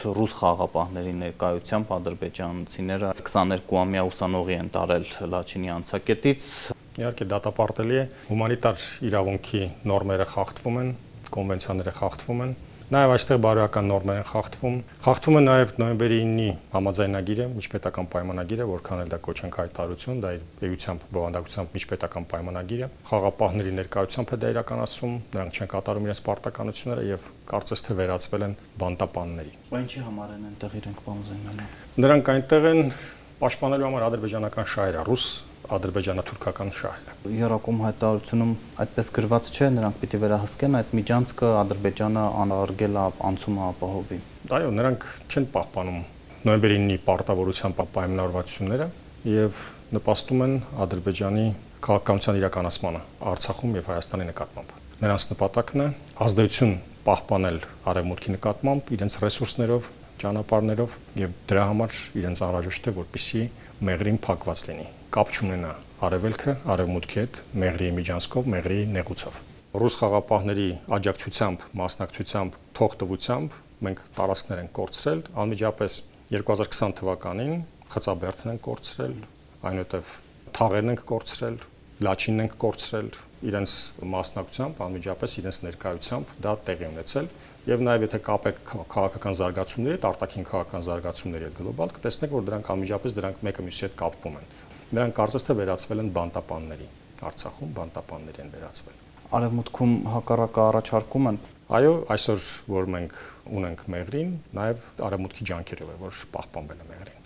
Ռուս խաղաղապահների ներկայությամբ ադրբեջանցիները 22-ամյա ուսանողի են տարել Լաչինի անցակետից։ Իհարկե դատապարտելի է, հումանիտար իրավունքի նորմերը խախտվում են, կոնվենցիաները խախտվում են, նաև այստեղ բարոյական նորմեր են խախտվում։ Խախտվում է նաև նոյեմբերի 9-ի համաձայնագիրը, միջպետական պայմանագիրը, որքան էլ դա կոչենք հայտարարություն, դա իր էությամբ, բովանդակությամբ միջպետական պայմանագիրը։ Խաղաղապահների ներկայությամբ է դա իրականացվում, նրանք չեն կատարում իրենց պարտականությունները եւ կարծես թե վերածվել են բանտապանների։ Ինչի համար են այնտեղ իրենք բանզենալու։ Նրանք այնտեղ են պաշտպանելու համար ադրբեջանական շահերը, ռուս ադրբեջանա-թուրքական շահերը։ Երակոմ հայտարարությունում այդպես գրված չէ, նրանք պիտի վերահսկեն այդ միջանցքը, Ադրբեջանը անարգել է անցումը ապահովի։ Այո, նրանք չեն պահպանում նոյեմբերի 9-ի պարտավորությամբ պայմանավորվածությունները եւ նպաստում են Ադրբեջանի քաղաքականության իրականացմանը Արցախում եւ Հայաստանի նկատմամբ։ Նրանց նպատակն է ազդեցություն պահպանել արևմուտքի նկատմամբ իրենց ռեսուրսներով, ճանապարհներով եւ դրա համար իրենց անհրաժեշտ է որպեսզի մեղրին փակված լինի։ Կապ չունենա արևելքը արևմուտքի հետ մեղրի միջանցքով, մեղրի նեղուցով։ Ռուս խաղաղապահների աջակցությամբ, մասնակցությամբ, թողտվությամբ մենք տարածքներ ենք կորցրել, անմիջապես 2020 թվականին Խծաբերդն են կորցրել, այնուհետև Թաղերն ենք կորցրել, Լաչինն ենք կորցրել, իրենց մասնակցությամբ, անմիջապես իրենց ներկայությամբ դա տեղի ունեցել եւ նաեւ եթե կապեք քաղաքական զարգացումների հետ, արտաքին քաղաքական զարգացումների հետ գլոբալ, կտեսնեք, որ դրանք անմիջապես դրանք մեկը մյուսի հետ կապվում են։ Նրանք կարծես թե վերածվել են բանտապանների, Արցախում բանտապանների են վերածվել։ Արևմուտքում հակառակը առաջարկում են։ Այո, այսօր որ մենք ունենք մեղրին, նաեւ արևմուտքի ջանքերով է, որ պահպանվել է մեղրին։